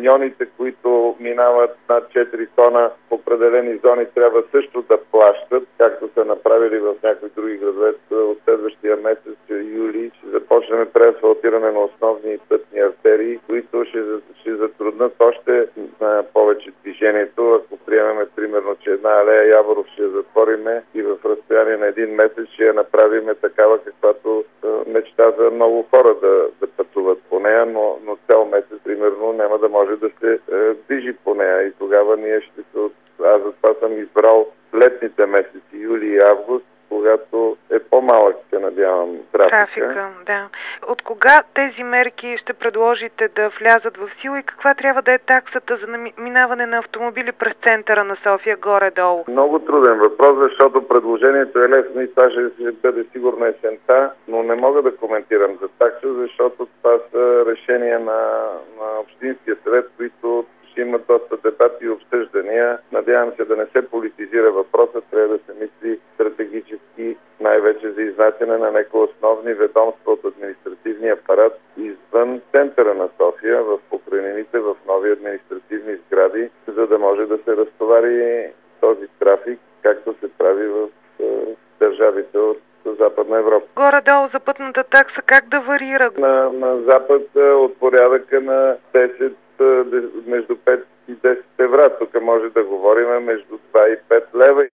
камионите, които минават над 4 тона в определени зони, трябва също да плащат, както са направили в някои други градове. От следващия месец, юли, ще започнем преасфалтиране на основни пътни артерии, които ще затруднат още повече движението. Ако приемем примерно, че една алея Яворов ще затвориме и в разстояние на един месец ще я направиме такава, каквато мечта за много хора да пътуват по нея, но цял месец, примерно, няма да може да се движи по нея и тогава ние ще се... Аз затова съм избрал летните месеци, юли и август, когато е по-малък, се надявам, трафика. Да. От кога тези мерки ще предложите да влязат в сила и каква трябва да е таксата за минаване на автомобили през центъра на София, горе-долу? Много труден въпрос, защото предложението е лесно и това ще бъде сигурно есента, но не мога да коментирам за такса, защото това са решения на Общинския съвет, които ще имат доста дебати и обсъждания. Надявам се да не се политизира въпроса, трябва да се мисли стратегически, най-вече за изнасяне на някои основни ведомства от административния апарат извън центъра на София, в покрайнините, в нови административни сгради, за да може да се разтовари този трафик, както се прави в държавите от Западна Европа. Горе-долу за пътната такса как да варира? На Запад от порядъка на 10, между 5 и 10 евро. Тук може да говорим между 2 и 5 лева.